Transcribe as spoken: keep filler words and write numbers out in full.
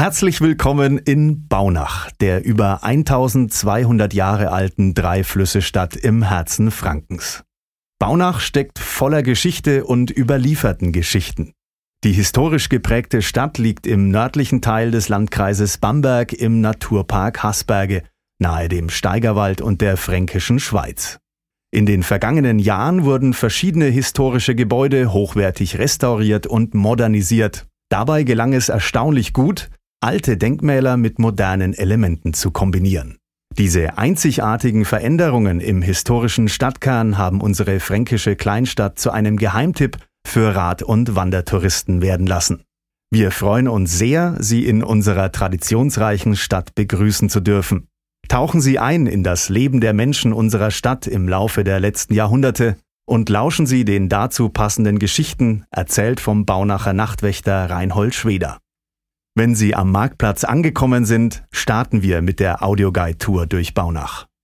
Herzlich willkommen in Baunach, der über eintausendzweihundert Jahre alten Dreiflüsse-Stadt im Herzen Frankens. Baunach steckt voller Geschichte und überlieferten Geschichten. Die historisch geprägte Stadt liegt im nördlichen Teil des Landkreises Bamberg im Naturpark Haßberge, nahe dem Steigerwald und der Fränkischen Schweiz. In den vergangenen Jahren wurden verschiedene historische Gebäude hochwertig restauriert und modernisiert. Dabei gelang es erstaunlich gut, alte Denkmäler mit modernen Elementen zu kombinieren. Diese einzigartigen Veränderungen im historischen Stadtkern haben unsere fränkische Kleinstadt zu einem Geheimtipp für Rad- und Wandertouristen werden lassen. Wir freuen uns sehr, Sie in unserer traditionsreichen Stadt begrüßen zu dürfen. Tauchen Sie ein in das Leben der Menschen unserer Stadt im Laufe der letzten Jahrhunderte und lauschen Sie den dazu passenden Geschichten, erzählt vom Baunacher Nachtwächter Reinhold Schweder. Wenn Sie am Marktplatz angekommen sind, starten wir mit der Audioguide-Tour durch Baunach.